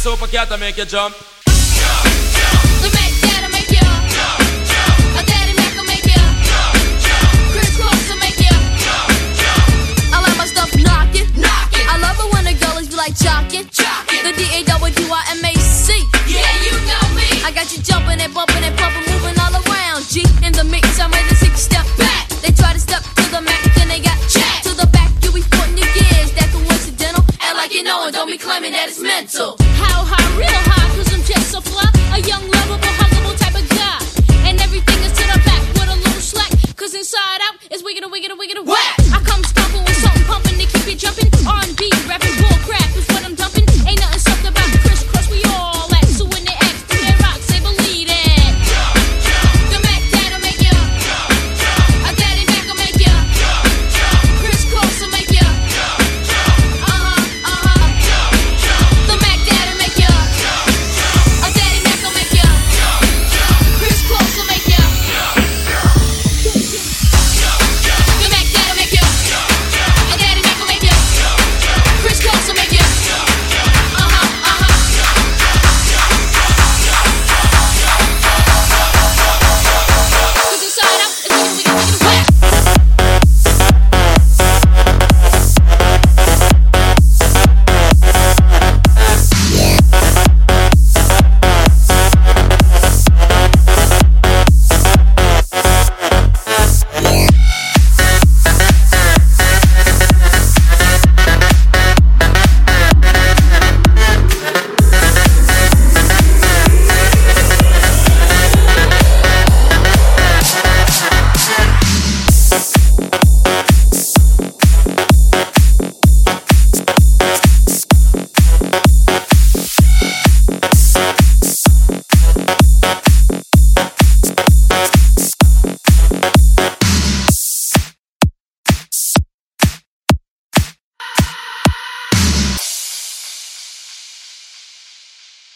super cat to make you jump. The Mac Dad'll make you. A Daddy Mac will make you. Chris Cross will make you. I like my stuff knocking. I love it when the girlies be like jocking. The D-A-W-I-M-A-C. Yeah, you know me. I got you jumping and bumping and pumping, moving all around. G in the mix, I'm ready to take a step back. They try to step to the Mac, then they got jacked. To the back, you be putting your gears. That coincidental. Act like you know and don't be claiming that it's mental. How high, real high, cause I'm just so fly. A young, lovable, huggable type of guy. And everything is to the back with a little slack. Cause inside out is wiggin' whack. I come stomping with something pumping to keep you jumping. R&B, rapping.